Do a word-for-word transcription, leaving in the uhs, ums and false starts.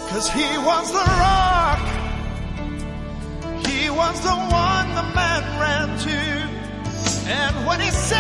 'Cause he was the rock. He was the one the man ran to. And when he said